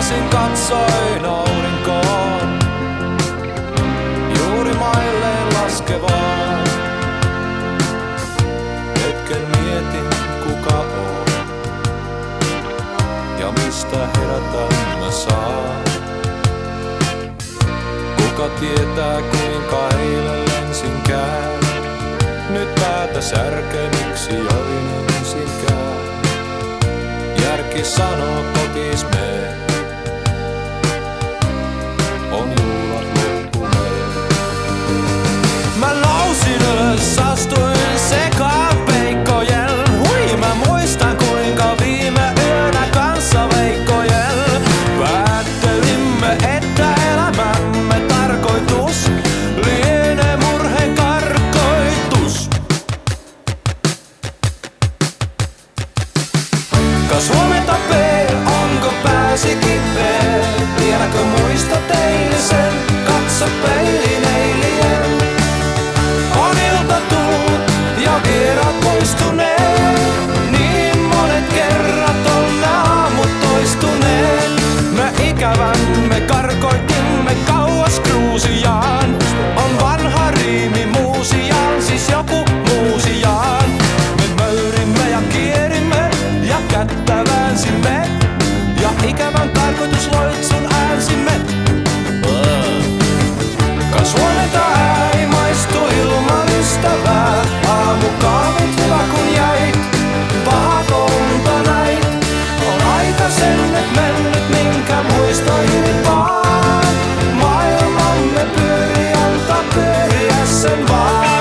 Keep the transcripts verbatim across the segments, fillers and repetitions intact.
nousin, katsoin aurinkoon, juuri mailleen laskevaan. Hetken mietin, kuka on ja mistä herätä mä saan. Kuka tietää, kuinka eilen lensinkään, nyt päätä särke, miksi join ensinkään. Järki sanoo, kotis mee, on juhlat loppuneet. Mä nousin ylös, astuin sekaan peikkojen. Hui, mä muistan kuinka viime yönä kanssa veikkojen päättelimme, että elämämme tarkoitus lienee murheen karkoitus. Kas huomenta P, onko pääsi kipeä? Vieläkö muistat eilisen? Katso peilin eilien. On ilta tullut ja vieraat poistuneet. Niin monet kerrat on nää aamut toistuneet. Me ikävämme karkoitimme kauas Gruusiaan. On vanha riimi Muusiaan, siis joku Muusiaan. Me möyrimme ja kierimme ja kättä väänsimme ja ikävän tarkoitusloitsun äänsimme. Kas huomenta ei maistu ilman ystävää. Aamukahvit hyvä kun jäit, pahat unta näit. On aika sen nyt mennyt, minkä muista hyvin vaan. Maailmamme pyörii, antaa pyöriä sen vaan.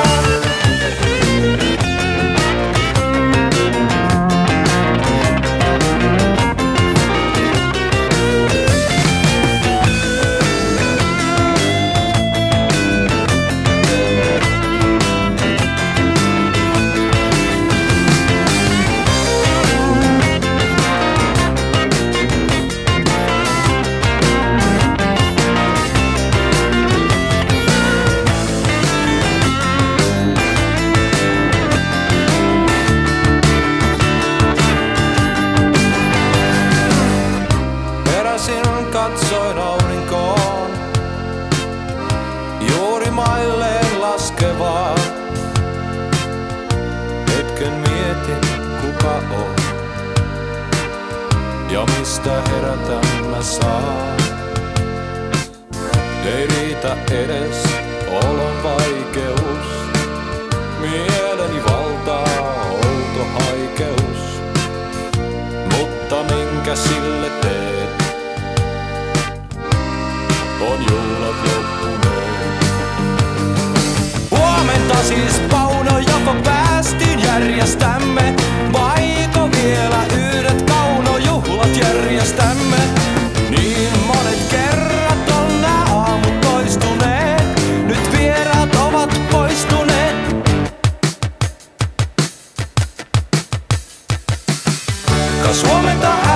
Katsoin aurinkoon, juuri mailleen laskevaa. Hetken mietin, kuka on ja mistä herätä mä saan. Ei riitä edes olon vaikeus, mieleni valtaa outo haikeus. Mutta minkä sille teet? On juhlat loppuneet. Huomenta siis Pauno, joko päästiin järjestämme, vaiko vielä yhdet kaunojuhlat järjestämme? Niin monet kerrat on nää aamut toistuneet, nyt vieraat ovat poistuneet. Kas huomenta